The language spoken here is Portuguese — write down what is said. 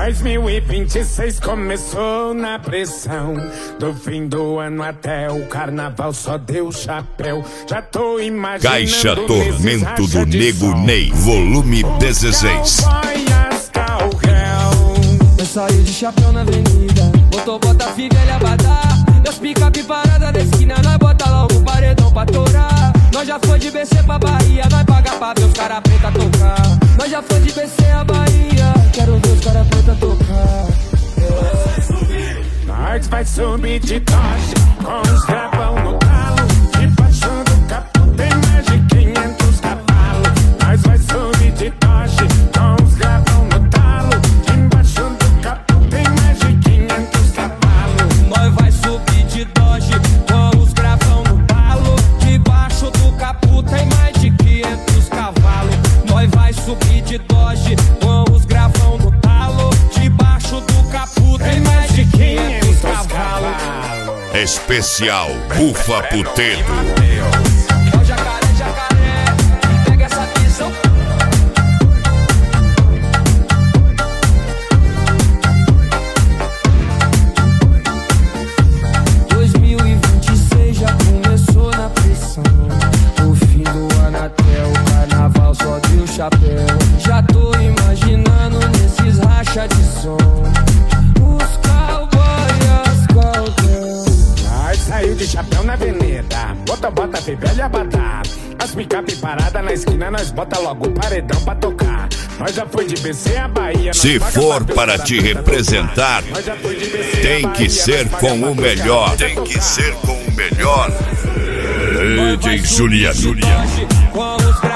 2026 começou na pressão. Do fim do ano até o carnaval só deu chapéu. Já tô imaginando Caixa Tormento do Nego Ney, volume 16. Eu saí de chapéu na avenida, botou bota figa e abadá. Das picape parada da esquina, nós bota logo o paredão pra torar. Nós já foi de BC pra Bahia, nós paga pra ver os cara preta tocar. Nós já foi de BC a Bahia, quero ver os cara preta tocar. Nós vai subir de Dodge, com os gravão no talo. Debaixo do capô tem mais de 500 cavalos. Nós vai subir de Dodge, com os gravão no talo. Debaixo do capô tem mais de 500 cavalos. Nós vai subir de Dodge, com os gravão no talo. Debaixo do capô tem mais de 500 cavalos. Nós vai subir de Dodge, com os gravão no talo. Debaixo do capô tem mais de 500 cavalos. Especial Bufa Puteiro. É o jacaré, jacaré, pega essa visão. Já começou na pressão. O fim do ano até o carnaval só deu chapéu. Já tô imaginando nesses racha de som os cowboys, as cowgirls. Nós saiu de chapéu na avenida, bota velha abadá. As picape parada na esquina, nós bota logo o paredão pra tocar. Nós já foi de BC a Bahia. Se for para te representar, tem que ser com o melhor. Tem que ser com o melhor. DJ Juliano.